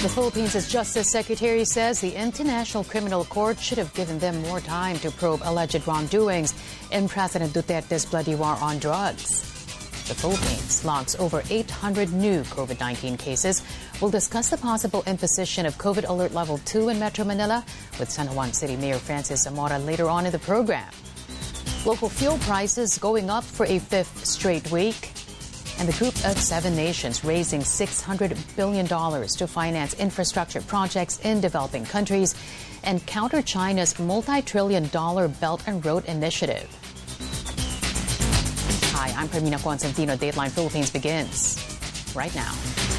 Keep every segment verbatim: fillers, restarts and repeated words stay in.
The Philippines' Justice Secretary says the International Criminal Court should have given them more time to probe alleged wrongdoings in President Duterte's bloody war on drugs. The Philippines logs over eight hundred new COVID nineteen cases. We'll discuss the possible imposition of COVID Alert Level two in Metro Manila with San Juan City Mayor Francis Zamora later on in the program. Local fuel prices going up for a fifth straight week. And the group of seven nations raising six hundred billion dollars to finance infrastructure projects in developing countries and counter China's multi-trillion dollar Belt and Road Initiative. Hi, I'm Carmina Constantino. Dateline Philippines begins right now.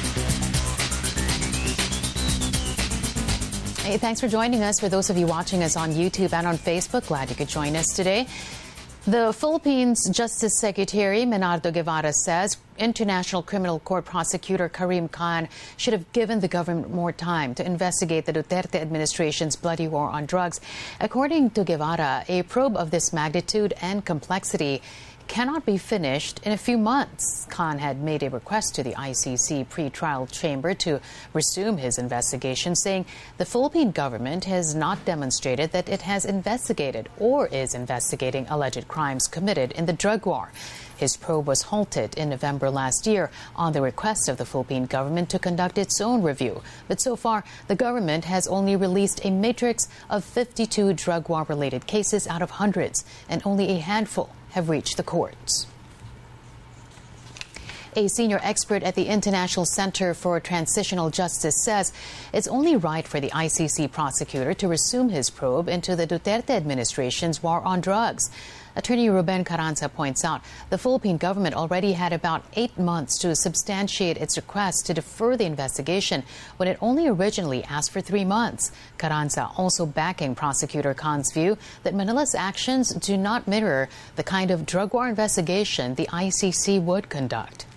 Hey, thanks for joining us. For those of you watching us on YouTube and on Facebook, glad you could join us today. The Philippines Justice Secretary Menardo Guevara says International Criminal Court prosecutor Karim Khan should have given the government more time to investigate the Duterte administration's bloody war on drugs. According to Guevara, a probe of this magnitude and complexity cannot be finished in a few months. Khan had made a request to the I C C pre-trial chamber to resume his investigation, saying the Philippine government has not demonstrated that it has investigated or is investigating alleged crimes committed in the drug war. His probe was halted in November last year on the request of the Philippine government to conduct its own review. But so far, the government has only released a matrix of fifty-two drug war-related cases out of hundreds, and only a handful have reached the courts. A senior expert at the International Center for Transitional Justice says it's only right for the I C C prosecutor to resume his probe into the Duterte administration's war on drugs. Attorney Ruben Carranza points out the Philippine government already had about eight months to substantiate its request to defer the investigation when it only originally asked for three months. Carranza also backing Prosecutor Khan's view that Manila's actions do not mirror the kind of drug war investigation the I C C would conduct.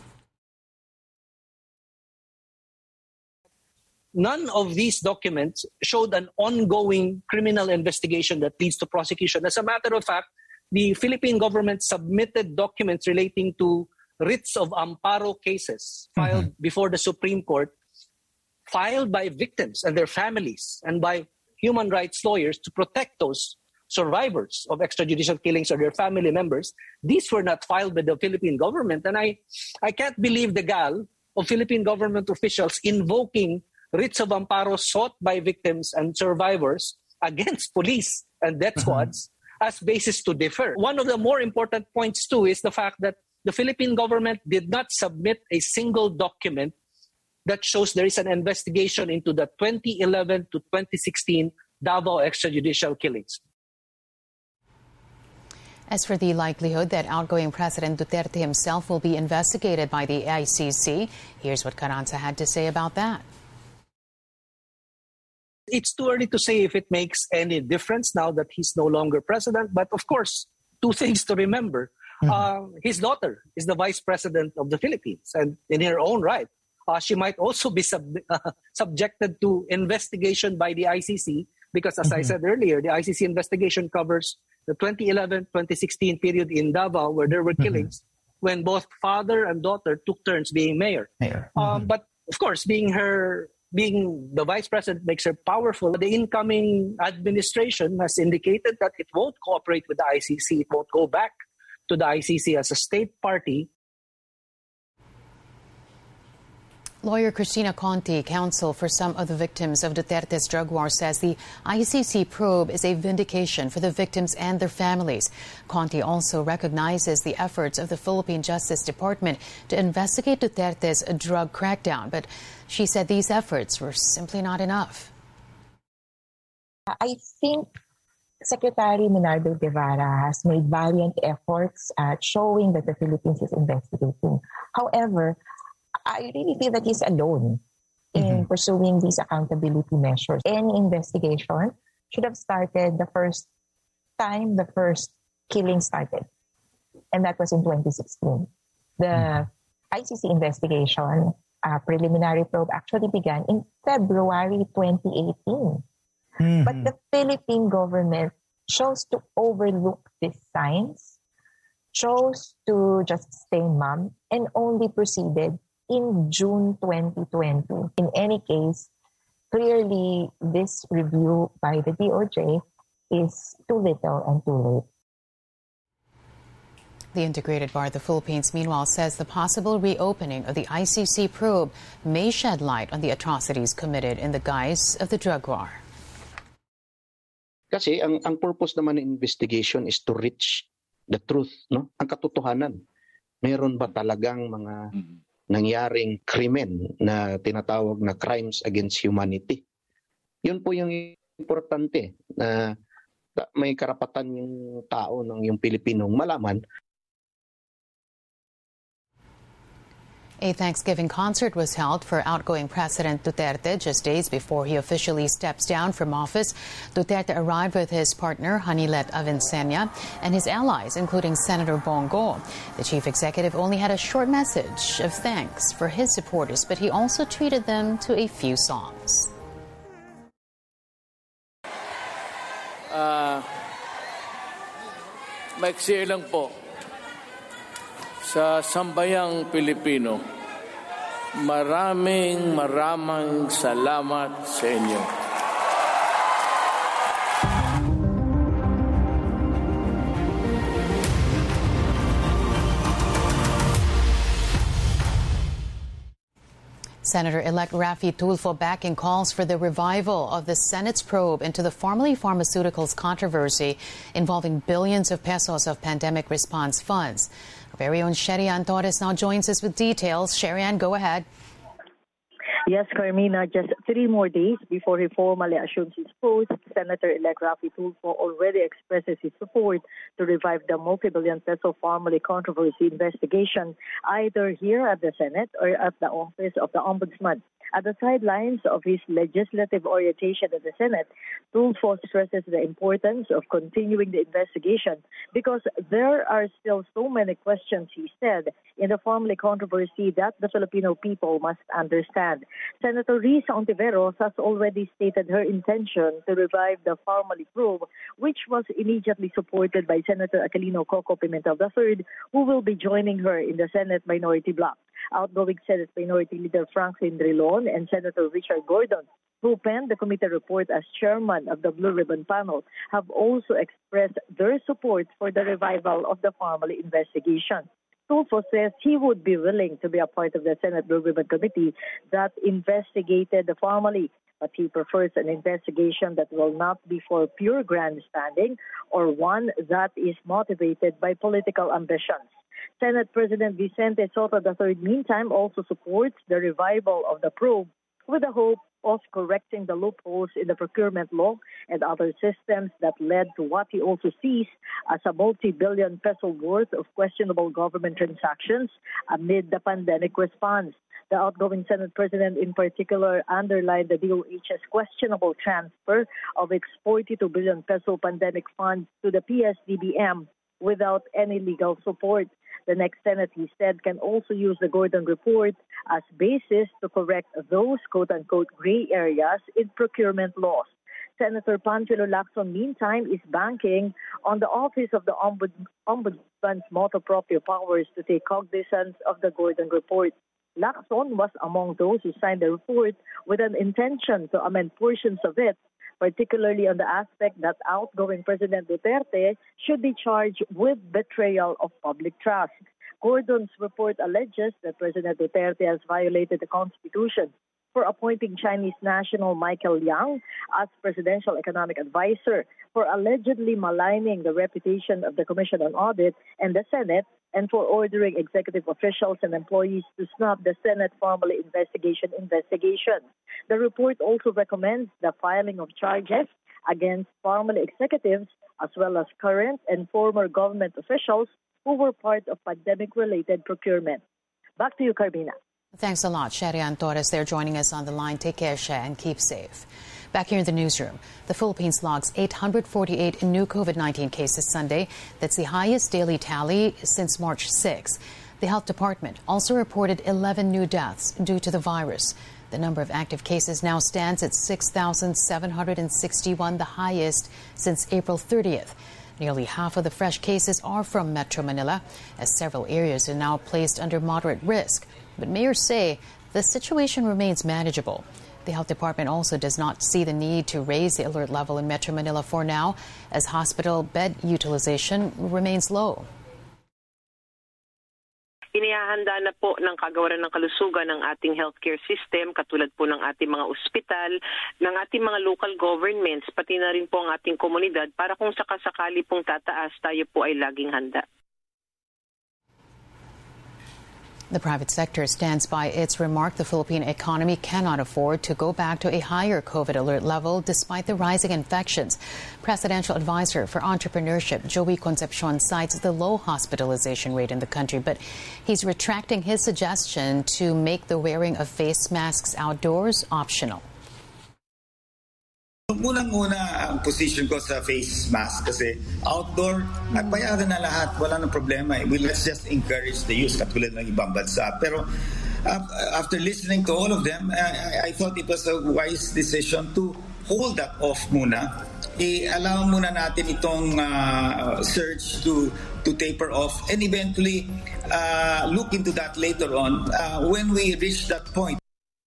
None of these documents showed an ongoing criminal investigation that leads to prosecution. As a matter of fact, the Philippine government submitted documents relating to writs of amparo cases filed mm-hmm. before the Supreme Court, filed by victims and their families and by human rights lawyers to protect those survivors of extrajudicial killings or their family members. These were not filed by the Philippine government. And I, I can't believe the gall of Philippine government officials invoking writs of amparo sought by victims and survivors against police and death squads mm-hmm. as basis to defer. One of the more important points, too, is the fact that the Philippine government did not submit a single document that shows there is an investigation into the twenty eleven to twenty sixteen Davao extrajudicial killings. As for the likelihood that outgoing President Duterte himself will be investigated by the I C C, here's what Carranza had to say about that. It's too early to say if it makes any difference now that he's no longer president. But of course, two things to remember. Mm-hmm. Uh, his daughter is the vice president of the Philippines. And in her own right, uh, she might also be sub- uh, subjected to investigation by the I C C. Because as mm-hmm. I said earlier, the I C C investigation covers the twenty eleven to twenty sixteen period in Davao where there were mm-hmm. killings when both father and daughter took turns being mayor. mayor. Mm-hmm. Um, but of course, being her... Being the vice president makes her powerful. The incoming administration has indicated that it won't cooperate with the I C C. It won't go back to the I C C as a state party. Lawyer Cristina Conti, counsel for some of the victims of Duterte's drug war, says the I C C probe is a vindication for the victims and their families. Conti also recognizes the efforts of the Philippine Justice Department to investigate Duterte's drug crackdown, but she said these efforts were simply not enough. I think Secretary Menardo Guevara has made valiant efforts at showing that the Philippines is investigating. However, I really feel that he's alone in mm-hmm. pursuing these accountability measures. Any investigation should have started the first time the first killing started, and that was in twenty sixteen. The mm-hmm. I C C investigation, uh, preliminary probe, actually began in February twenty eighteen. Mm-hmm. But the Philippine government chose to overlook these signs, chose to just stay mum, and only proceeded in June twenty twenty. In any case, clearly this review by the D O J is too little and too late. The Integrated Bar of the Philippines, meanwhile, says the possible reopening of the I C C probe may shed light on the atrocities committed in the guise of the drug war. Kasi ang, ang purpose naman ng investigation is to reach the truth, no? Ang katotohanan. Meron ba talagang mga mm-hmm. nangyaring krimen na tinatawag na crimes against humanity? Yun po yung importante na may karapatan yung tao ng yung Pilipinong malaman. A Thanksgiving concert was held for outgoing President Duterte just days before he officially steps down from office. Duterte arrived with his partner, Hanilet Avincena, and his allies, including Senator Bongo. The chief executive only had a short message of thanks for his supporters, but he also treated them to a few songs. Uh, maiksi lang po. Sa sambayang Pilipino, maraming maraming salamat sa inyo. Senator-elect Raffy Tulfo backing calls for the revival of the Senate's probe into the Pharmally Pharmaceuticals controversy involving billions of pesos of pandemic response funds. Our very own Sherian Torres now joins us with details. Sherian, go ahead. Yes, Carmina, just three more days before he formally assumes his post, Senator-elect Raffy Tulfo already expresses his support to revive the multi-billion peso Pharmally controversy investigation, either here at the Senate or at the office of the Ombudsman. At the sidelines of his legislative orientation at the Senate, Tulfo stresses the importance of continuing the investigation because there are still so many questions, he said, in the Pharmally controversy that the Filipino people must understand. Senator Risa Ontiveros has already stated her intention to revive the Pharmally probe, which was immediately supported by Senator Aquilino Coco Pimentel the third, who will be joining her in the Senate Minority Bloc. Outgoing Senate Minority Leader Franklin Drilon and Senator Richard Gordon, who penned the committee report as chairman of the Blue Ribbon Panel, have also expressed their support for the revival of the Pharmally investigation. Tulfo says he would be willing to be a part of the Senate Blue Ribbon Committee that investigated the Pharmally, but he prefers an investigation that will not be for pure grandstanding or one that is motivated by political ambitions. Senate President Vicente Sotto the third, meantime, also supports the revival of the probe with the hope of correcting the loopholes in the procurement law and other systems that led to what he also sees as a multi-billion peso worth of questionable government transactions amid the pandemic response. The outgoing Senate President in particular underlined the D O H's questionable transfer of its forty-two billion peso pandemic funds to the P S D B M without any legal support. The next Senate, he said, can also use the Gordon report as basis to correct those quote-unquote gray areas in procurement laws. Senator Panfilo Lacson, meantime, is banking on the Office of the Ombud- Ombudsman's motu proprio powers to take cognizance of the Gordon report. Lacson was among those who signed the report with an intention to amend portions of it, particularly on the aspect that outgoing President Duterte should be charged with betrayal of public trust. Gordon's report alleges that President Duterte has violated the Constitution for appointing Chinese national Michael Yang as presidential economic advisor, for allegedly maligning the reputation of the Commission on Audit and the Senate, and for ordering executive officials and employees to snub the Senate Pharmally investigation investigation. The report also recommends the filing of charges against Pharmally executives as well as current and former government officials who were part of pandemic-related procurement. Back to you, Carmina. Thanks a lot, Sherian Torres. They're joining us on the line. Take care, Sher, and keep safe. Back here in the newsroom, the Philippines logs eight hundred forty-eight new COVID nineteen cases Sunday. That's the highest daily tally since March sixth. The Health Department also reported eleven new deaths due to the virus. The number of active cases now stands at six thousand seven hundred sixty-one, the highest since April thirtieth. Nearly half of the fresh cases are from Metro Manila, as several areas are now placed under moderate risk. But mayors say the situation remains manageable. The health department also does not see the need to raise the alert level in Metro Manila for now, as hospital bed utilization remains low. Inihahanda na po ng Kagawaran ng Kalusugan ng ating healthcare system, katulad po ng ating mga ospital, ng ating mga local governments, pati na rin po ang ating komunidad para kung sakasakali pong tataas, tayo po ay laging handa. The private sector stands by its remark the Philippine economy cannot afford to go back to a higher COVID alert level despite the rising infections. Presidential advisor for entrepreneurship Joey Concepcion cites the low hospitalization rate in the country, but he's retracting his suggestion to make the wearing of face masks outdoors optional. Unang-una ang position ko sa face mask kasi outdoor, nagpayagan na lahat, wala nang problema. We let's just encourage the use katulad ng ibang bansa. Pero uh, after listening to all of them, I, I thought it was a wise decision to hold that off muna. I-allow muna natin itong uh, surge to to taper off and eventually uh, look into that later on uh, when we reach that point.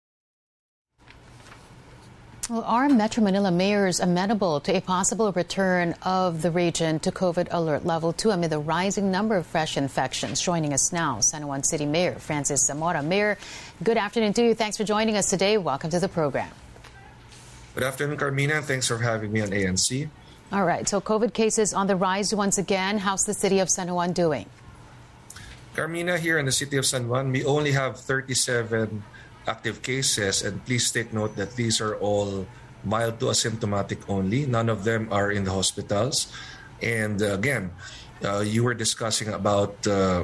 Well, are Metro Manila mayors amenable to a possible return of the region to COVID alert level two amid the rising number of fresh infections? Joining us now, San Juan City Mayor Francis Zamora. Mayor, good afternoon to you. Thanks for joining us today. Welcome to the program. Good afternoon, Carmina. Thanks for having me on A N C. All right. So COVID cases on the rise once again. How's the city of San Juan doing? Carmina, here in the city of San Juan, we only have thirty-seven active cases, and please take note that these are all mild to asymptomatic only. None of them are in the hospitals. And uh, again, uh, you were discussing about uh,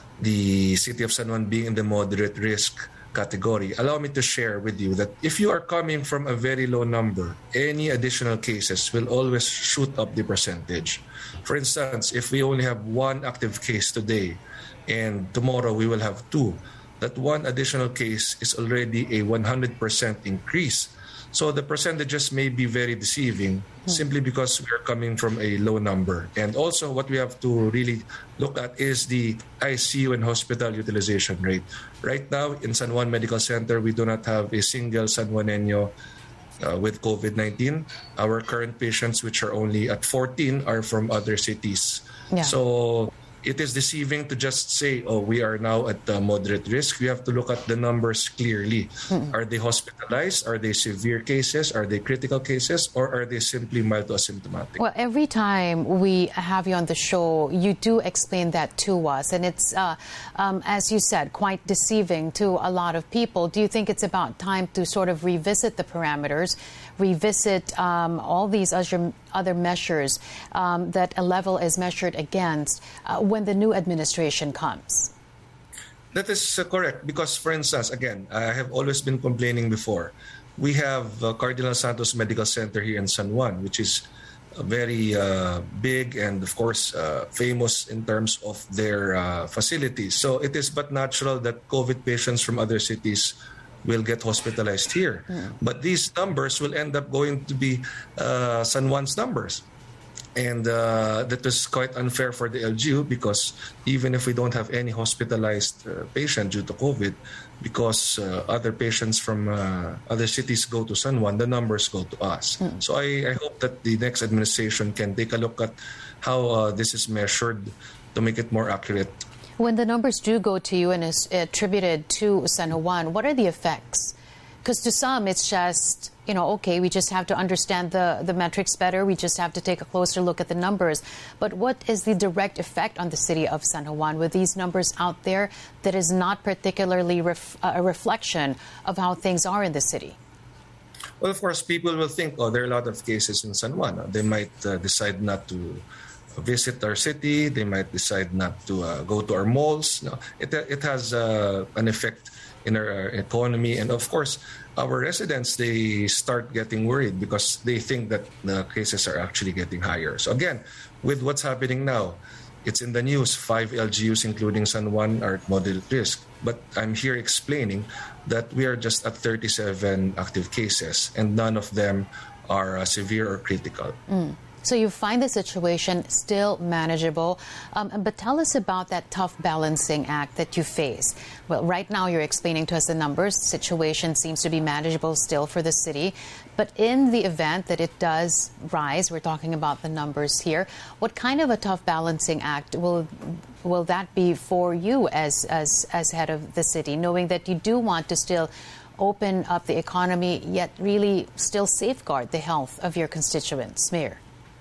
the city of San Juan being in the moderate risk category. Allow me to share with you that if you are coming from a very low number, any additional cases will always shoot up the percentage. For instance, if we only have one active case today and tomorrow we will have two, that one additional case is already a one hundred percent increase. So the percentages may be very deceiving simply because we are coming from a low number. And also what we have to really look at is the I C U and hospital utilization rate. Right now in San Juan Medical Center, we do not have a single San Juaneño uh, with COVID nineteen. Our current patients, which are only at fourteen, are from other cities. Yeah. So it is deceiving to just say, oh, we are now at uh, moderate risk. We have to look at the numbers clearly. Mm-hmm. Are they hospitalized? Are they severe cases? Are they critical cases? Or are they simply mild to asymptomatic? Well, every time we have you on the show, you do explain that to us. And it's, uh, um, as you said, quite deceiving to a lot of people. Do you think it's about time to sort of revisit the parameters, revisit um, all these other, other measures um, that a level is measured against uh, when the new administration comes? That is uh, correct because, for instance, again, I have always been complaining before. We have uh, Cardinal Santos Medical Center here in San Juan, which is uh, very uh, big and, of course, uh, famous in terms of their uh, facilities. So it is but natural that COVID patients from other cities will get hospitalized here. Mm. But these numbers will end up going to be uh, San Juan's numbers. And uh, that was quite unfair for the L G U because even if we don't have any hospitalized uh, patient due to COVID, because uh, other patients from uh, other cities go to San Juan, the numbers go to us. Mm. So I, I hope that the next administration can take a look at how uh, this is measured to make it more accurate. When the numbers do go to you and is attributed to San Juan, what are the effects? Because to some, it's just, you know, okay, we just have to understand the, the metrics better. We just have to take a closer look at the numbers. But what is the direct effect on the city of San Juan with these numbers out there that is not particularly ref, uh, a reflection of how things are in the city? Well, of course, people will think, oh, there are a lot of cases in San Juan. They might uh, decide not to visit our city. They might decide not to uh, go to our malls. No, it, it has uh, an effect in our economy. And of course, our residents, they start getting worried because they think that the cases are actually getting higher. So again, with what's happening now, it's in the news, five L G Us, including San Juan, are at moderate risk. But I'm here explaining that we are just at thirty-seven active cases and none of them are uh, severe or critical. Mm. So you find the situation still manageable. Um, but tell us about that tough balancing act that you face. Well, right now you're explaining to us the numbers. The situation seems to be manageable still for the city. But in the event that it does rise, we're talking about the numbers here, what kind of a tough balancing act will will that be for you as, as, as head of the city, knowing that you do want to still open up the economy, yet really still safeguard the health of your constituents? Mayor.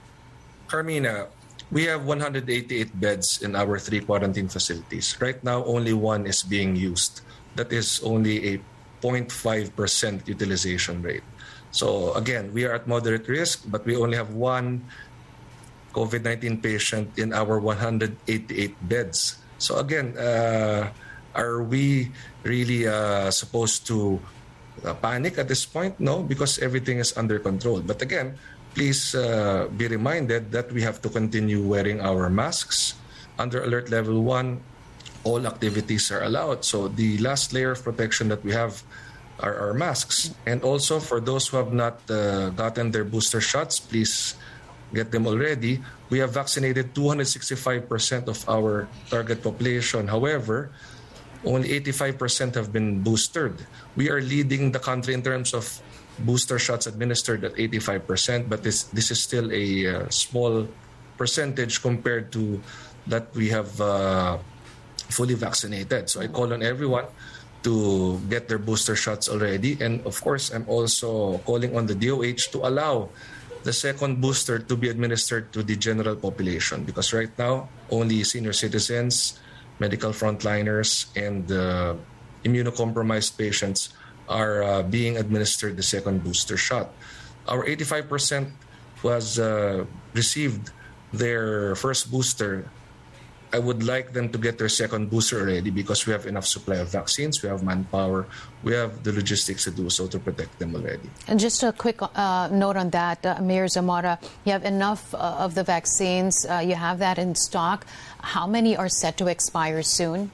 Carmina, we have one hundred eighty-eight beds in our three quarantine facilities. Right now, only one is being used. That is only a zero point five percent utilization rate. So again, we are at moderate risk, but we only have one COVID nineteen patient in our one hundred eighty-eight beds. So again, uh, are we really uh, supposed to uh, panic at this point? No, because everything is under control. But again, please uh, be reminded that we have to continue wearing our masks. Under alert level one, all activities are allowed. So the last layer of protection that we have are our masks. And also for those who have not uh, gotten their booster shots, please get them already. We have vaccinated two hundred sixty-five percent of our target population. However, only eighty-five percent have been boosted. We are leading the country in terms of booster shots administered at eighty-five percent, but this this is still a uh, small percentage compared to that we have uh, fully vaccinated. So I call on everyone to get their booster shots already. And of course, I'm also calling on the D O H to allow the second booster to be administered to the general population, because right now only senior citizens, medical frontliners, and uh, immunocompromised patients are uh, being administered the second booster shot. Our eighty-five percent was uh, received their first booster. I would like them to get their second booster already, because we have enough supply of vaccines, we have manpower, we have the logistics to do so to protect them already. And just a quick uh, note on that, uh, Mayor Zamora, you have enough uh, of the vaccines, uh, you have that in stock. How many are set to expire soon?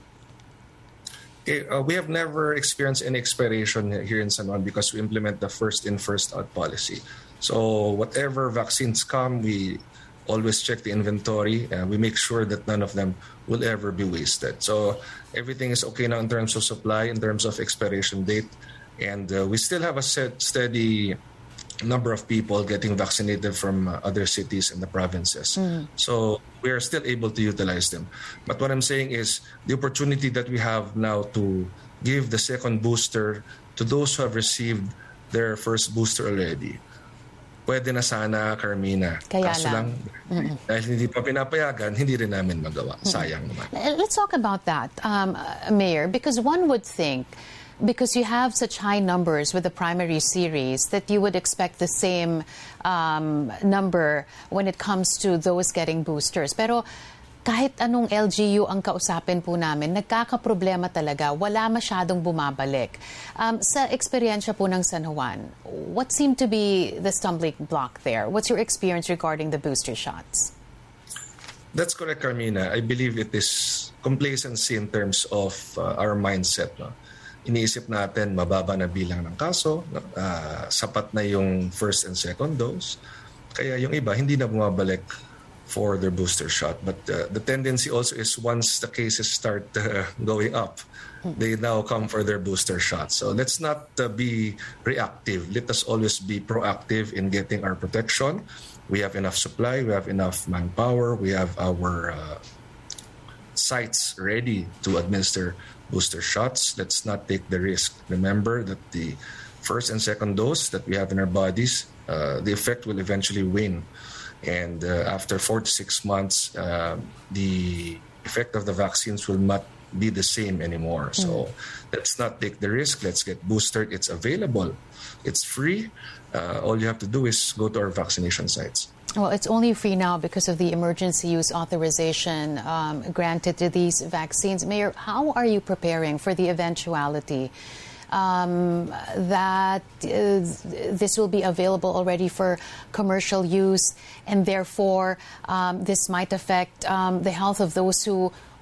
Okay, uh, we have never experienced any expiration here in San Juan because we implement the first in, first out policy. So whatever vaccines come, we always check the inventory and we make sure that none of them will ever be wasted. So everything is okay now in terms of supply, in terms of expiration date. And uh, we still have a set, steady number of people getting vaccinated from uh, other cities and the provinces. Mm. So we are still able to utilize them. But what I'm saying is the opportunity that we have now to give the second booster to those who have received their first booster already. Pwede na sana, Carmina. Kaya Kaso lang. lang, dahil hindi pa pinapayagan, hindi rin namin magawa. Sayang naman. Let's talk about that, um, Mayor, because one would think, because you have such high numbers with the primary series, that you would expect the same um, number when it comes to those getting boosters. Pero kahit anong L G U ang kausapin po namin, nagkakaproblema talaga, wala masyadong bumabalik. Um, sa eksperyensya po ng San Juan, what seemed to be the stumbling block there? What's your experience regarding the booster shots? That's correct, Carmina. I believe it is complacency in terms of uh, our mindset. No? Iniisip natin mababa na bilang ng kaso, uh, sapat na yung first and second dose. Kaya yung iba hindi na bumabalik for their booster shot. But uh, the tendency also is once the cases start uh, going up, they now come for their booster shot. So let's not uh, be reactive. Let us always be proactive in getting our protection. We have enough supply, we have enough manpower, we have our uh, sites ready to administer booster shots. Let's not take the risk. Remember that the first and second dose that we have in our bodies, uh, the effect will eventually wane. And uh, after four to six months, uh, the effect of the vaccines will not be the same anymore. Mm-hmm. So let's not take the risk. Let's get boosted. It's available. It's free. Uh, all you have to do is go to our vaccination sites. Well, it's only free now because of the emergency use authorization um, granted to these vaccines. Mayor, how are you preparing for the eventuality um, that uh, this will be available already for commercial use, and therefore um, this might affect um, the health of those who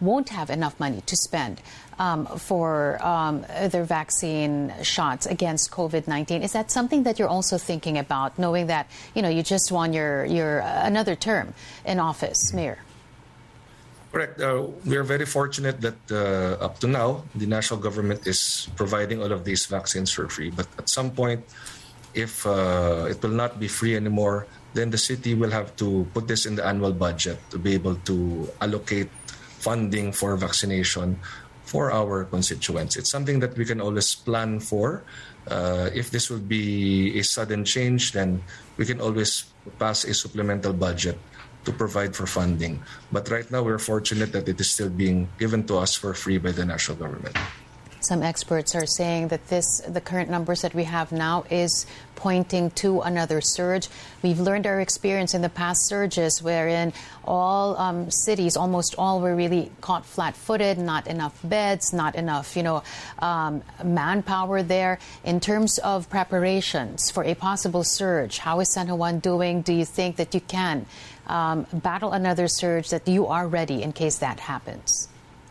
won't have enough money to spend um, for um, their vaccine shots against COVID nineteen. Is that something that you're also thinking about, knowing that, you know, you just won your, your uh, another term in office, Mayor? Correct. Uh, we are very fortunate that uh, up to now, the national government is providing all of these vaccines for free. But at some point, if uh, it will not be free anymore, then the city will have to put this in the annual budget to be able to allocate funding for vaccination for our constituents. It's something that we can always plan for. Uh, if this will be a sudden change, then we can always pass a supplemental budget to provide for funding. But right now, we're fortunate that it is still being given to us for free by the national government. Some experts are saying that this, the current numbers that we have now is pointing to another surge. We've learned our experience in the past surges wherein all um, cities, almost all, were really caught flat-footed, not enough beds, not enough, you know, um, manpower there. In terms of preparations for a possible surge, how is San Juan doing? Do you think that you can um, battle another surge, that you are ready in case that happens?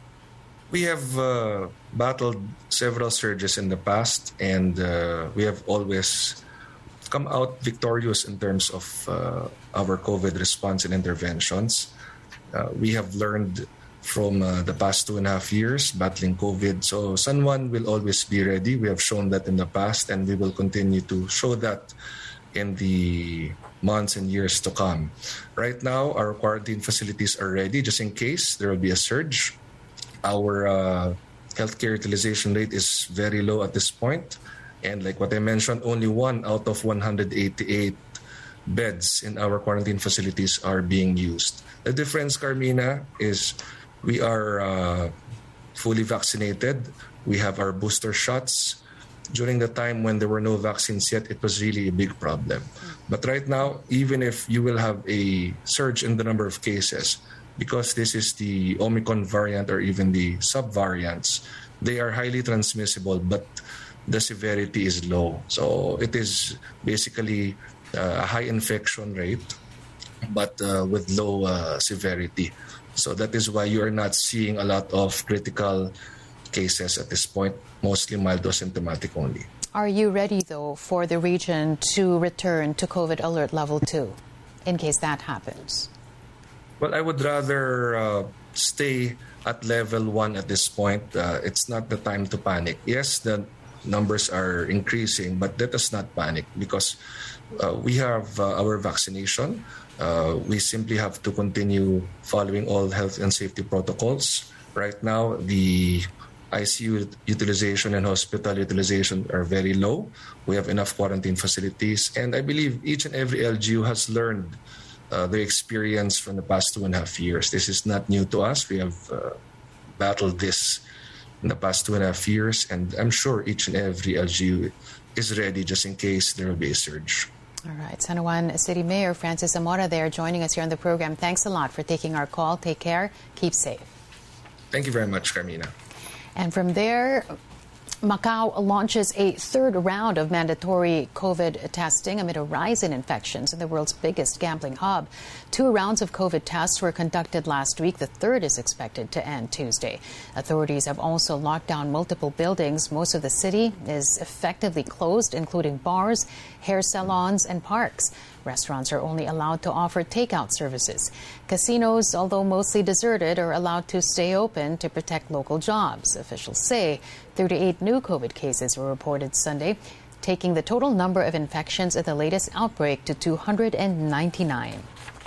We have uh, battled several surges in the past, and uh, we have always come out victorious in terms of uh, our COVID response and interventions. Uh, we have learned from uh, the past two and a half years battling COVID. So San Juan will always be ready. We have shown that in the past, and we will continue to show that in the months and years to come. Right now, our quarantine facilities are ready just in case there will be a surge. Our uh, healthcare utilization rate is very low at this point. And like what I mentioned, only one out of one hundred eighty-eight beds in our quarantine facilities are being used. The difference, Carmina, is we are uh, fully vaccinated. We have our booster shots. During the time when there were no vaccines yet, it was really a big problem. But right now, even if you will have a surge in the number of cases, because this is the Omicron variant or even the sub-variants, they are highly transmissible, but the severity is low. So it is basically uh, a high infection rate, but uh, with low uh, severity. So that is why you are not seeing a lot of critical cases at this point, mostly mild or symptomatic only. Are you ready, though, for the region to return to COVID alert level two, in case that happens? Well, I would rather uh, stay at level one at this point. Uh, it's not the time to panic. Yes, the numbers are increasing, but let us not panic because uh, we have uh, our vaccination. Uh, we simply have to continue following all health and safety protocols. Right now, the I C U utilization and hospital utilization are very low. We have enough quarantine facilities, and I believe each and every L G U has learned Uh, the experience from the past two and a half years. This is not new to us. We have uh, battled this in the past two and a half years, and I'm sure each and every L G U is ready just in case there will be a surge. All right. San Juan City Mayor Francis Zamora there joining us here on the program. Thanks a lot for taking our call. Take care. Keep safe. Thank you very much, Carmina. And from there, Macau launches a third round of mandatory COVID testing amid a rise in infections in the world's biggest gambling hub. Two rounds of COVID tests were conducted last week. The third is expected to end Tuesday. Authorities have also locked down multiple buildings. Most of the city is effectively closed, including bars, hair salons, and parks. Restaurants are only allowed to offer takeout services. Casinos, although mostly deserted, are allowed to stay open to protect local jobs. Officials say thirty-eight new COVID cases were reported Sunday, taking the total number of infections at the latest outbreak to two hundred ninety-nine.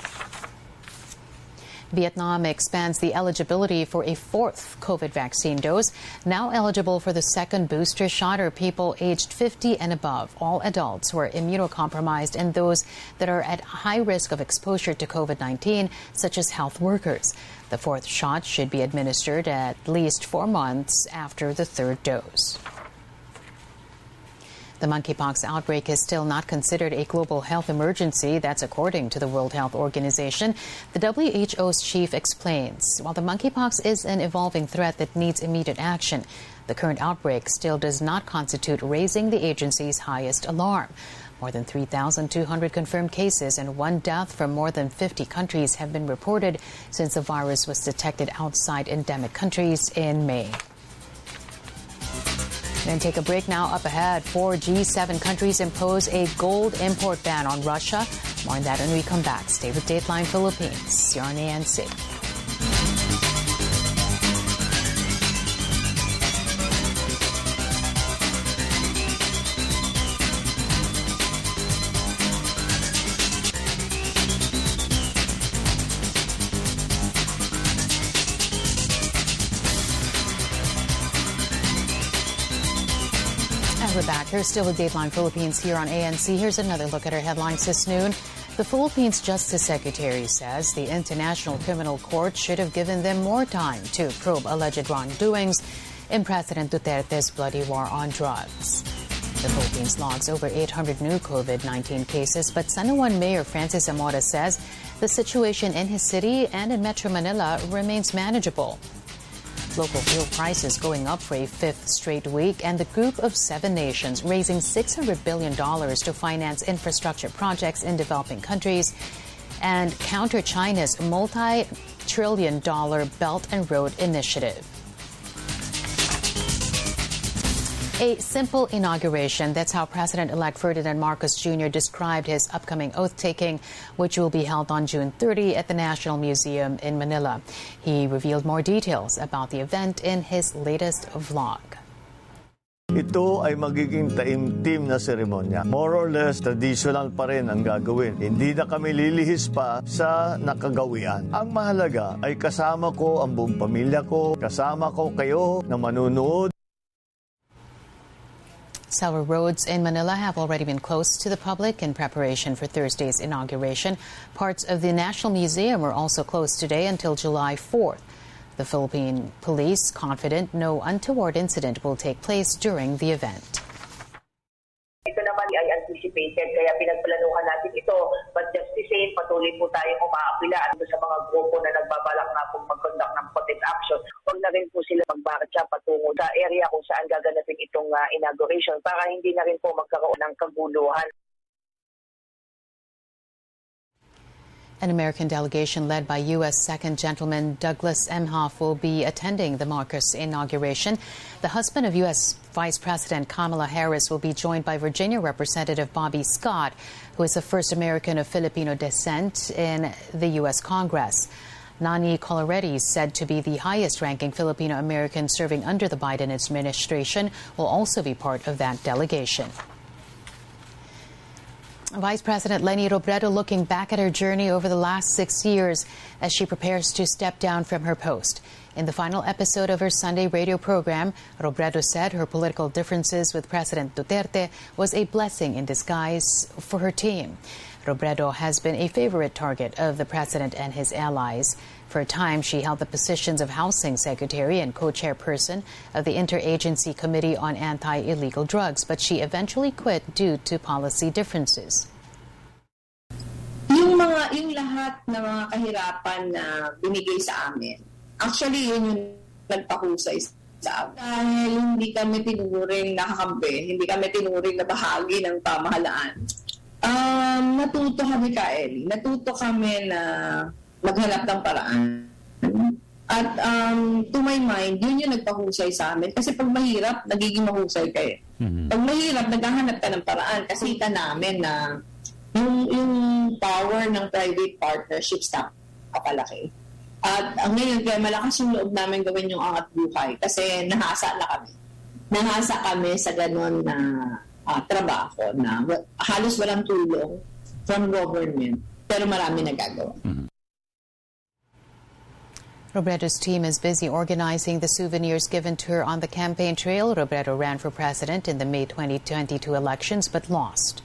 Vietnam expands the eligibility for a fourth COVID vaccine dose. Now eligible for the second booster shot are people aged fifty and above, all adults who are immunocompromised and those that are at high risk of exposure to COVID nineteen, such as health workers. The fourth shot should be administered at least four months after the third dose. The monkeypox outbreak is still not considered a global health emergency. That's according to the World Health Organization. The W H O's chief explains, while the monkeypox is an evolving threat that needs immediate action, the current outbreak still does not constitute raising the agency's highest alarm. More than three thousand two hundred confirmed cases and one death from more than fifty countries have been reported since the virus was detected outside endemic countries in May. Then take a break now. Up ahead, four G seven countries impose a gold import ban on Russia. More on that when we come back. Stay with Dateline Philippines. You're on A N C. We're back. Here's still with Dateline Philippines here on A N C. Here's another look at our headlines this noon. The Philippines Justice Secretary says the International Criminal Court should have given them more time to probe alleged wrongdoings in President Duterte's bloody war on drugs. The Philippines logs over eight hundred new COVID nineteen cases, but San Juan Mayor Francis Zamora says the situation in his city and in Metro Manila remains manageable. Local fuel prices going up for a fifth straight week, and the Group of Seven Nations raising six hundred billion dollars to finance infrastructure projects in developing countries and counter China's multi-trillion dollar Belt and Road Initiative. A simple inauguration. That's how President-elect Ferdinand Marcos Junior described his upcoming oath-taking, which will be held on June thirtieth at the National Museum in Manila. He revealed more details about the event in his latest vlog. Ito ay magiging taimtim na seremonya. More or less, traditional pa rin ang gagawin. Hindi na kami lilihis pa sa nakagawian. Ang mahalaga ay kasama ko ang buong pamilya ko, kasama ko kayo na manunood. Several roads in Manila have already been closed to the public in preparation for Thursday's inauguration. Parts of the National Museum were also closed today until July fourth. The Philippine police confident no untoward incident will take place during the event. Ito naman ay anticipated, kaya pinagplanuhan natin ito. But just the same, patuloy po tayong umaapilaan sa mga grupo na nagbabalak na pong mag-conduct ng protest action. Huwag na rin po sila magmarcha patungo sa area kung saan gaganapin itong uh, inauguration para hindi na rin po magkaroon ng kaguluhan. An American delegation led by U S Second Gentleman Douglas Emhoff will be attending the Marcos inauguration. The husband of U S Vice President Kamala Harris will be joined by Virginia Representative Bobby Scott, who is the first American of Filipino descent in the U S Congress. Nani Colleretti, said to be the highest-ranking Filipino American serving under the Biden administration, will also be part of that delegation. Vice President Leni Robredo looking back at her journey over the last six years as she prepares to step down from her post. In the final episode of her Sunday radio program, Robredo said her political differences with President Duterte was a blessing in disguise for her team. Robredo has been a favorite target of the president and his allies. For a time, she held the positions of Housing Secretary and co-chairperson of the Interagency Committee on Anti-Illegal Drugs, but she eventually quit due to policy differences. Yung mga yung lahat ng mga kahirapan na binigay sa amin, actually yun yung nagpahusay sa amin. Dahil hindi kami tinuring nakakampi, hindi kami tinuring na bahagi ng pamahalaan. Um, natuto kami ka, Ellie. Natuto kami na maghanap ng paraan. At um, to my mind, yun yung nagpahusay sa amin. Kasi pag mahirap, nagiging mahusay kayo. Mm-hmm. Pag mahirap, naghahanap ka ng paraan. Kasi kita namin na yung, yung power ng private partnerships na kapalaki. At uh, ngayon, kaya malakas yung loob namin gawin yung angat buhay. Kasi nahasa na kami. Nahasa kami sa ganon na uh, trabaho na halos walang tulong from government. Pero marami nagagawa. Mm-hmm. Robredo's team is busy organizing the souvenirs given to her on the campaign trail. Robredo ran for president in the May twenty twenty-two elections but lost.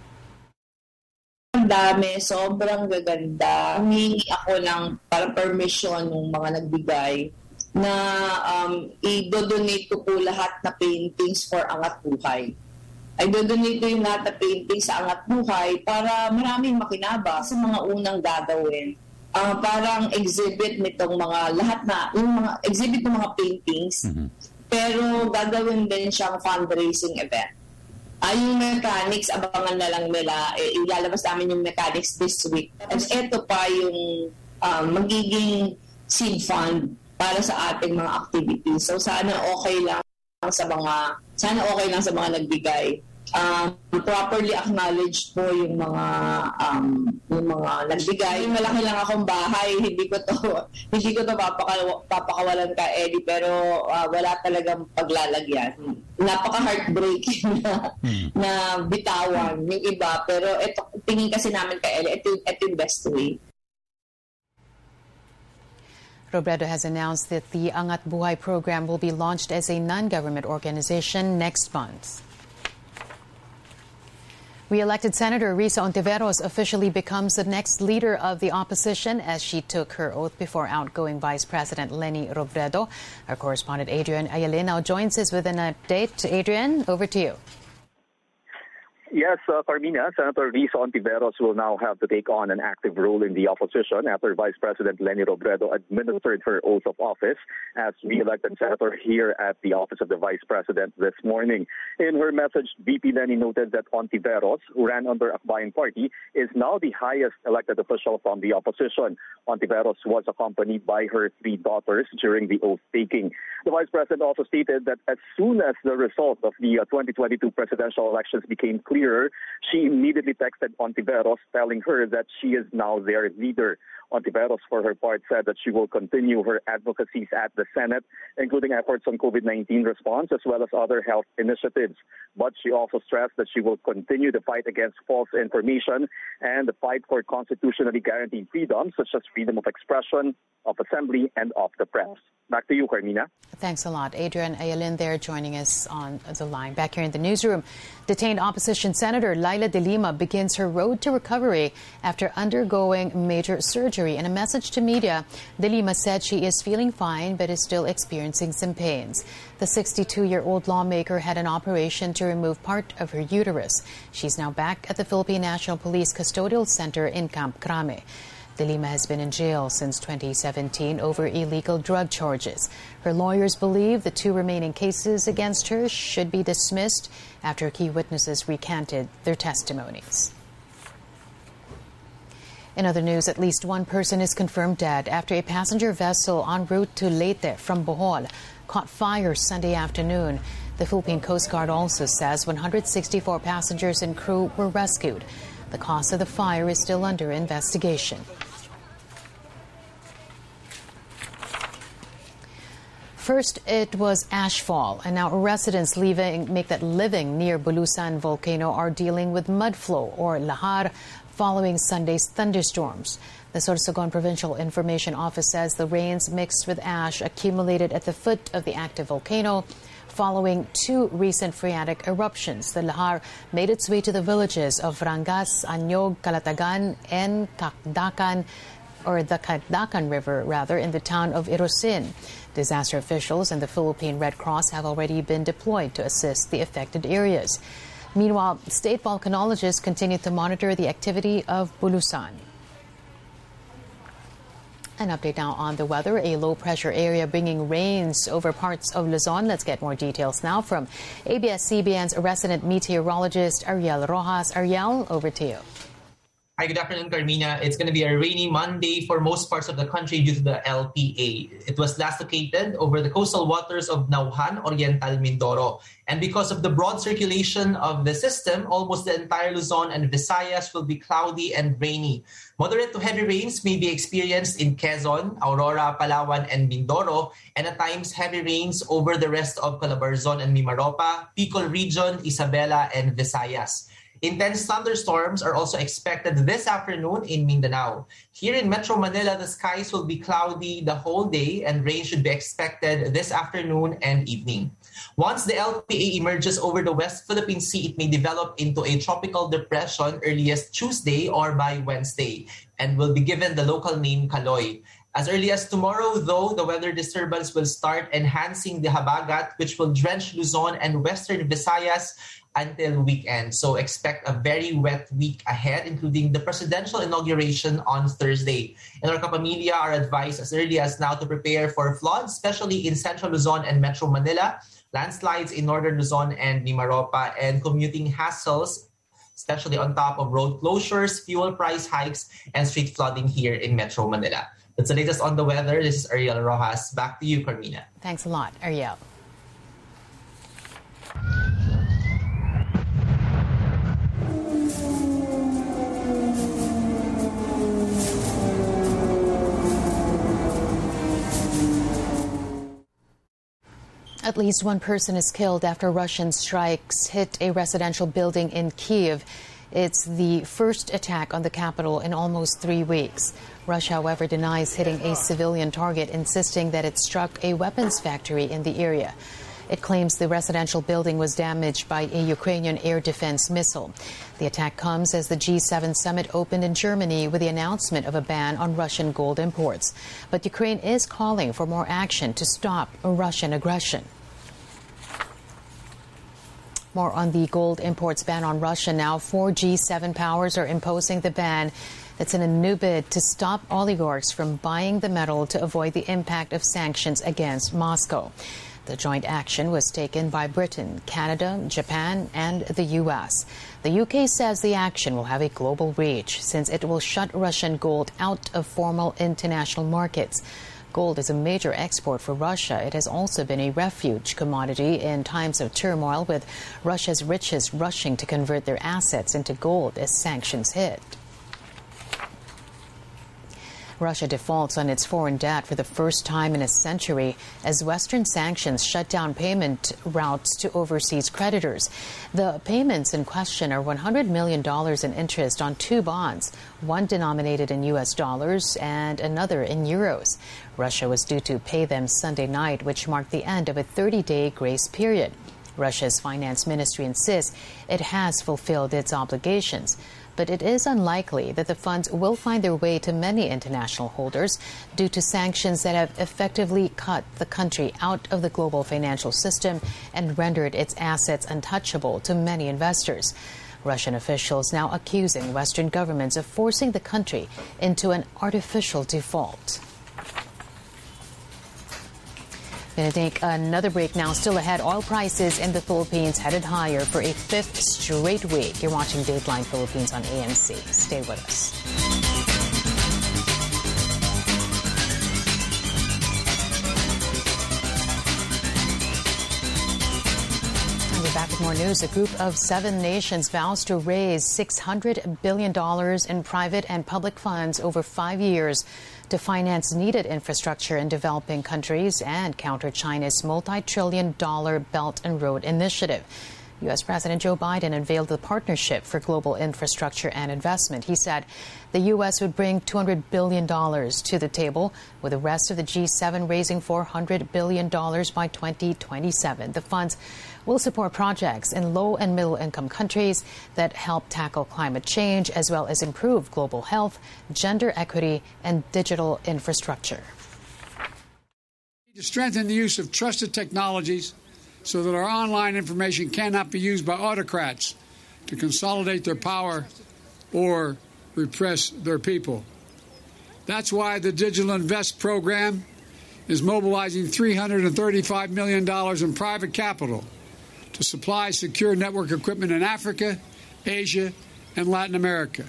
Ang dami, sobrang gaganda. Humingi ako ng para permission ng mga nagbigay na um, i-donate ko po lahat na paintings for Angat Buhay. Ay dodonate ko yung lahat na paintings sa Angat Buhay para maraming makinaba sa mga unang gagawin. Uh, parang exhibit nitong mga lahat na, yung mga exhibit ng mga paintings, mm-hmm. pero gagawin din siyang fundraising event. Ay, yung mechanics, abangan na lang nila. Eh, ilalabas namin yung mechanics this week. At ito pa yung um, magiging seed fund para sa ating mga activities. So sana okay lang sa mga, sana okay lang sa mga nagbigay. Um, properly acknowledge po yung mga um, yung mga nagbigay. Malaki lang akong bahay, hindi ko to hindi ko to papaka, papakawalan ka, Eddie, pero uh, wala talagang paglalagyan. Napaka-heartbreaking na, hmm. na bitawan yung iba, pero ito, tingin kasi namin ka, Ellie, ito, ito yung best way. Robredo has announced that the Angat Buhay program will be launched as a non-government organization next month. Re-elected Senator Risa Ontiveros officially becomes the next leader of the opposition as she took her oath before outgoing Vice President Leni Robredo. Our correspondent Adrian Ayala now joins us with an update. Adrian, over to you. Yes, uh, Carmina, Senator Risa Ontiveros will now have to take on an active role in the opposition after Vice President Leni Robredo administered her oath of office as re-elected senator here at the office of the Vice President this morning. In her message, V P Leni noted that Ontiveros, who ran under Akbayan Party, is now the highest elected official from the opposition. Ontiveros was accompanied by her three daughters during the oath-taking. The Vice President also stated that as soon as the result of the uh, twenty twenty-two presidential elections became clear, she immediately texted Ontiveros telling her that she is now their leader. Ontiveros, for her part, said that she will continue her advocacies at the Senate, including efforts on COVID nineteen response as well as other health initiatives. But she also stressed that she will continue the fight against false information and the fight for constitutionally guaranteed freedoms such as freedom of expression, of assembly, and of the press. Back to you, Carmina. Thanks a lot. Adrian Ayalin there joining us on the line. Back here in the newsroom, detained opposition Senator Laila De Lima begins her road to recovery after undergoing major surgery. In a message to media, De Lima said she is feeling fine but is still experiencing some pains. The sixty-two-year-old lawmaker had an operation to remove part of her uterus. She's now back at the Philippine National Police Custodial Center in Camp Crame. De Lima has been in jail since twenty seventeen over illegal drug charges. Her lawyers believe the two remaining cases against her should be dismissed after key witnesses recanted their testimonies. In other news, at least one person is confirmed dead after a passenger vessel en route to Leyte from Bohol caught fire Sunday afternoon. The Philippine Coast Guard also says one hundred sixty-four passengers and crew were rescued. The cause of the fire is still under investigation. First, it was ashfall, and now residents leaving, make that living near Bulusan volcano are dealing with mud flow, or lahar, following Sunday's thunderstorms. The Sorsogon Provincial Information Office says the rains mixed with ash accumulated at the foot of the active volcano following two recent phreatic eruptions. The lahar made its way to the villages of Rangas, Anyog, Calatagan, and Kakdakan, or the Kakdakan River, rather, in the town of Irosin. Disaster officials and the Philippine Red Cross have already been deployed to assist the affected areas. Meanwhile, state volcanologists continue to monitor the activity of Bulusan. An update now on the weather. A low-pressure area bringing rains over parts of Luzon. Let's get more details now from A B S C B N's resident meteorologist Ariel Rojas. Ariel, over to you. Hi, good afternoon, Carmina. It's going to be a rainy Monday for most parts of the country due to the L P A. It was last located over the coastal waters of Nauhan, Oriental Mindoro. And because of the broad circulation of the system, almost the entire Luzon and Visayas will be cloudy and rainy. Moderate to heavy rains may be experienced in Quezon, Aurora, Palawan, and Mindoro, and at times heavy rains over the rest of Calabarzon and Mimaropa, Bicol Region, Isabela, and Visayas. Intense thunderstorms are also expected this afternoon in Mindanao. Here in Metro Manila, the skies will be cloudy the whole day and rain should be expected this afternoon and evening. Once the L P A emerges over the West Philippine Sea, it may develop into a tropical depression earliest Tuesday or by Wednesday and will be given the local name Kaloy. As early as tomorrow, though, the weather disturbance will start enhancing the habagat, which will drench Luzon and Western Visayas until weekend. So expect a very wet week ahead, including the presidential inauguration on Thursday. And our Kapamilya are advised as early as now to prepare for floods, especially in Central Luzon and Metro Manila, landslides in Northern Luzon and Mimaropa, and commuting hassles, especially on top of road closures, fuel price hikes, and street flooding here in Metro Manila. That's the latest on the weather. This is Ariel Rojas. Back to you, Carmina. Thanks a lot, Ariel. At least one person is killed after Russian strikes hit a residential building in Kyiv. It's the first attack on the capital in almost three weeks. Russia, however, denies hitting a civilian target, insisting that it struck a weapons factory in the area. It claims the residential building was damaged by a Ukrainian air defense missile. The attack comes as the G seven summit opened in Germany with the announcement of a ban on Russian gold imports. But Ukraine is calling for more action to stop Russian aggression. More on the gold imports ban on Russia now. Four G seven powers are imposing the ban. That's in a new bid to stop oligarchs from buying the metal to avoid the impact of sanctions against Moscow. The joint action was taken by Britain, Canada, Japan, and the U S. The U K says the action will have a global reach since it will shut Russian gold out of formal international markets. Gold is a major export for Russia. It has also been a refuge commodity in times of turmoil, with Russia's richest rushing to convert their assets into gold as sanctions hit. Russia defaults on its foreign debt for the first time in a century as Western sanctions shut down payment routes to overseas creditors. The payments in question are one hundred million dollars in interest on two bonds, one denominated in U S dollars and another in euros. Russia was due to pay them Sunday night, which marked the end of a thirty-day grace period. Russia's finance ministry insists it has fulfilled its obligations, but it is unlikely that the funds will find their way to many international holders due to sanctions that have effectively cut the country out of the global financial system and rendered its assets untouchable to many investors. Russian officials now accusing Western governments of forcing the country into an artificial default. Going to take another break now. Still ahead, oil prices in the Philippines headed higher for a fifth straight week. You're watching Dateline Philippines on A M C. Stay with us. And we're back with more news. A group of seven nations vows to raise six hundred billion dollars in private and public funds over five years to finance needed infrastructure in developing countries and counter China's multi-trillion dollar Belt and Road Initiative. U S President Joe Biden unveiled the Partnership for Global Infrastructure and Investment. He said the U S would bring two hundred billion dollars to the table, with the rest of the G seven raising four hundred billion dollars by twenty twenty-seven. The funds will support projects in low and middle income countries that help tackle climate change, as well as improve global health, gender equity, and digital infrastructure. To strengthen the use of trusted technologies so that our online information cannot be used by autocrats to consolidate their power or repress their people. That's why the Digital Invest program is mobilizing three hundred thirty-five million dollars in private capital to supply secure network equipment in Africa, Asia, and Latin America.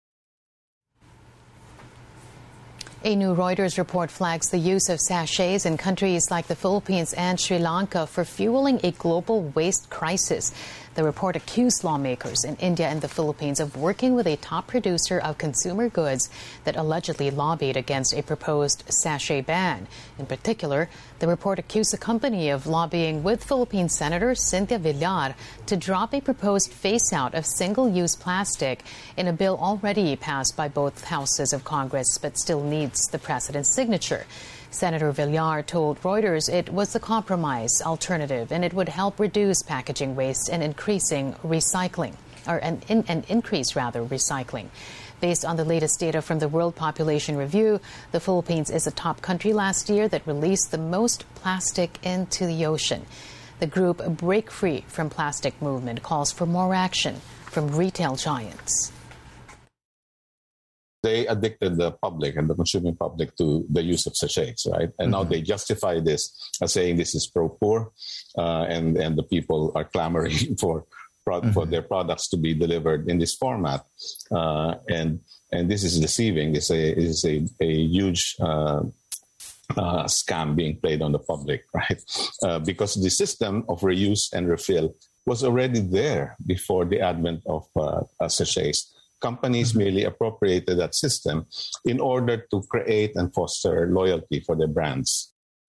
A new Reuters report flags the use of sachets in countries like the Philippines and Sri Lanka for fueling a global waste crisis. The report accused lawmakers in India and the Philippines of working with a top producer of consumer goods that allegedly lobbied against a proposed sachet ban. In particular, the report accused the company of lobbying with Philippine Senator Cynthia Villar to drop a proposed phase-out of single-use plastic in a bill already passed by both houses of Congress but still needs the president's signature. Senator Villar told Reuters it was the compromise alternative and it would help reduce packaging waste and increasing recycling. or an, in, an increase rather, recycling. Based on the latest data from the World Population Review, the Philippines is the top country last year that released the most plastic into the ocean. The group Break Free from Plastic movement calls for more action from retail giants. They addicted the public and the consuming public to the use of sachets, right? And mm-hmm. now they justify this as saying this is pro-poor, uh, and, and the people are clamoring for Mm-hmm. for their products to be delivered in this format, uh, and and this is deceiving. This is a, a, a huge uh, uh, scam being played on the public, right? Uh, because the system of reuse and refill was already there before the advent of uh, sachets. Companies mm-hmm. merely appropriated that system in order to create and foster loyalty for their brands.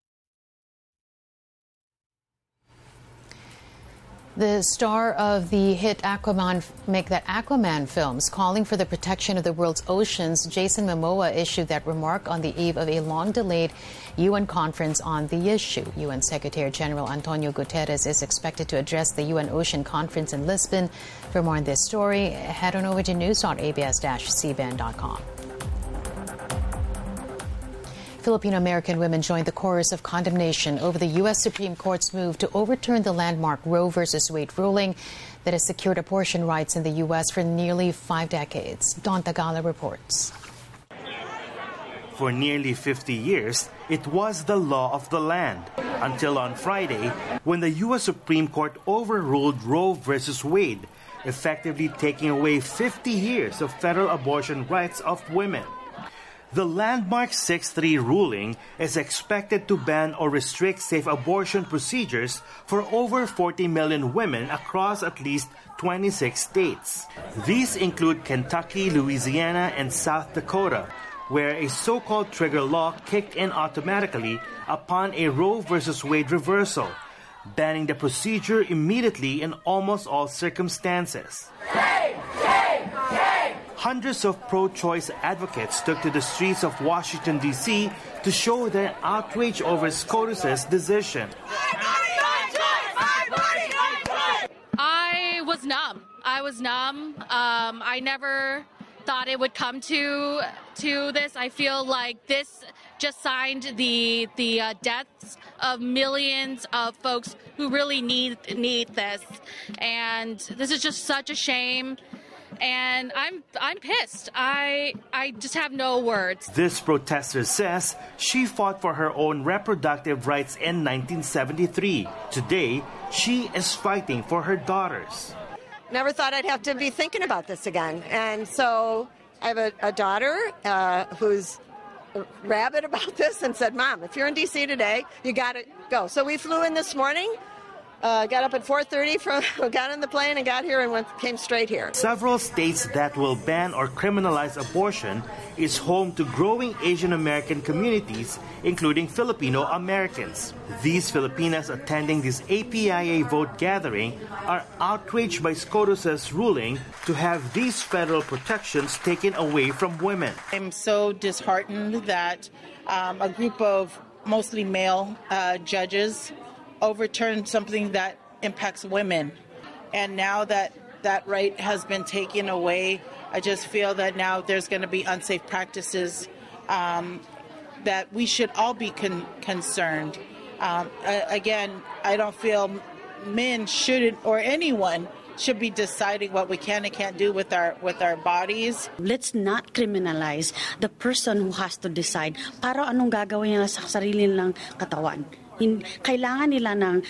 The star of the hit Aquaman, make that Aquaman films, calling for the protection of the world's oceans, Jason Momoa issued that remark on the eve of a long-delayed U N conference on the issue. U N Secretary General Antonio Guterres is expected to address the U N Ocean Conference in Lisbon. For more on this story, head on over to news dot a b s dash c b a n dot com. Filipino-American women joined the chorus of condemnation over the U S Supreme Court's move to overturn the landmark Roe versus Wade ruling that has secured abortion rights in the U S for nearly five decades. Don Tagala reports. For nearly fifty years, it was the law of the land, until on Friday, when the U S Supreme Court overruled Roe versus Wade, effectively taking away fifty years of federal abortion rights of women. The landmark six three ruling is expected to ban or restrict safe abortion procedures for over forty million women across at least twenty-six states. These include Kentucky, Louisiana, and South Dakota, where a so-called trigger law kicked in automatically upon a Roe versus Wade reversal, banning the procedure immediately in almost all circumstances. Hey, hey, hey. Hundreds of pro-choice advocates took to the streets of Washington, D C to show their outrage over SCOTUS's decision. I was numb. I was numb. Um, I never thought it would come to to this. I feel like this just signed the the uh, deaths of millions of folks who really need need this, and this is just such a shame. And I'm I'm pissed. I I just have no words. This protester says she fought for her own reproductive rights in nineteen seventy-three. Today, she is fighting for her daughters. Never thought I'd have to be thinking about this again. And so I have a, a daughter uh, who's rabid about this and said, Mom, if you're in D C today, you got to go. So we flew in this morning. Uh, got up at four thirty, from, got on the plane and got here and went, came straight here. Several states that will ban or criminalize abortion is home to growing Asian American communities, including Filipino Americans. These Filipinas attending this A P I A vote gathering are outraged by SCOTUS's ruling to have these federal protections taken away from women. I'm so disheartened that um, a group of mostly male uh, judges overturned something that impacts women. And now that that right has been taken away, I just feel that now there's going to be unsafe practices um, that we should all be con- concerned. Um, again, I don't feel men shouldn't, or anyone should be deciding what we can and can't do with our with our bodies. Let's not criminalize the person who has to decide para anong gagawin nila sa sarili nilang katawan. Kailangan nila ng,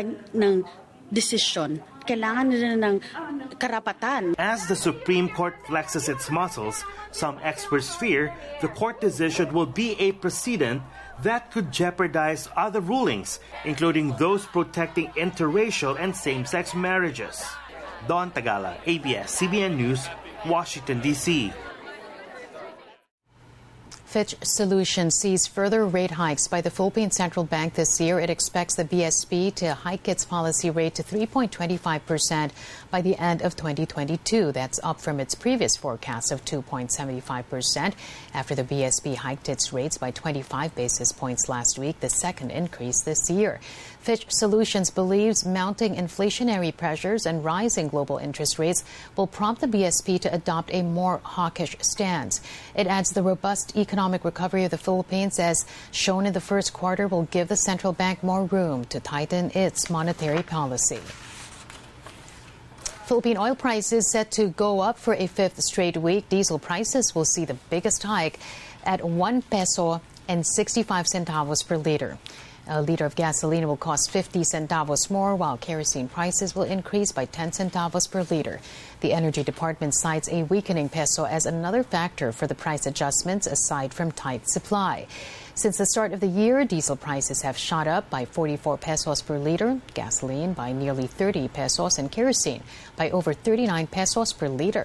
ng decision. Kailangan nila ng karapatan. As the Supreme Court flexes its muscles, some experts fear the court decision will be a precedent that could jeopardize other rulings, including those protecting interracial and same-sex marriages. Don Tagala, A B S C B N News, Washington, D C Fitch Solutions sees further rate hikes by the Philippine Central Bank this year. It expects the B S P to hike its policy rate to three point two five percent by the end of twenty twenty-two. That's up from its previous forecast of two point seven five percent after the B S P hiked its rates by twenty-five basis points last week, the second increase this year. Fitch Solutions believes mounting inflationary pressures and rising global interest rates will prompt the B S P to adopt a more hawkish stance. It adds the robust economic recovery of the Philippines, as shown in the first quarter, will give the central bank more room to tighten its monetary policy. Philippine oil prices set to go up for a fifth straight week. Diesel prices will see the biggest hike at one peso and sixty-five centavos per liter. A liter of gasoline will cost fifty centavos more, while kerosene prices will increase by ten centavos per liter. The Energy Department cites a weakening peso as another factor for the price adjustments, aside from tight supply. Since the start of the year, diesel prices have shot up by forty-four pesos per liter, gasoline by nearly thirty pesos, and kerosene by over thirty-nine pesos per liter.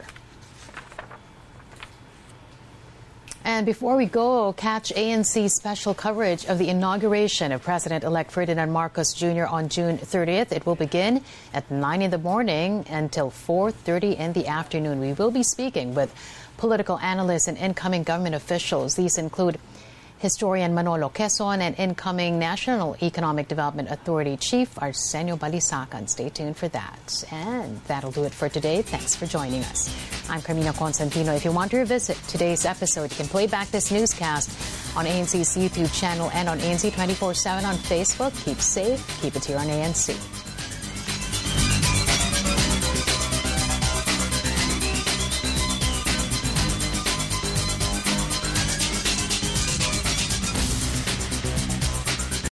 And before we go, catch A N C special coverage of the inauguration of President-elect Ferdinand Marcos Junior on June thirtieth. It will begin at nine in the morning until four thirty in the afternoon. We will be speaking with political analysts and incoming government officials. These include historian Manolo Quezon and incoming National Economic Development Authority Chief Arsenio Balisacan. Stay tuned for that. And that'll do it for today. Thanks for joining us. I'm Carmina Constantino. If you want to revisit today's episode, you can play back this newscast on A N C's YouTube channel and on A N C twenty-four seven on Facebook. Keep safe. Keep it here on A N C.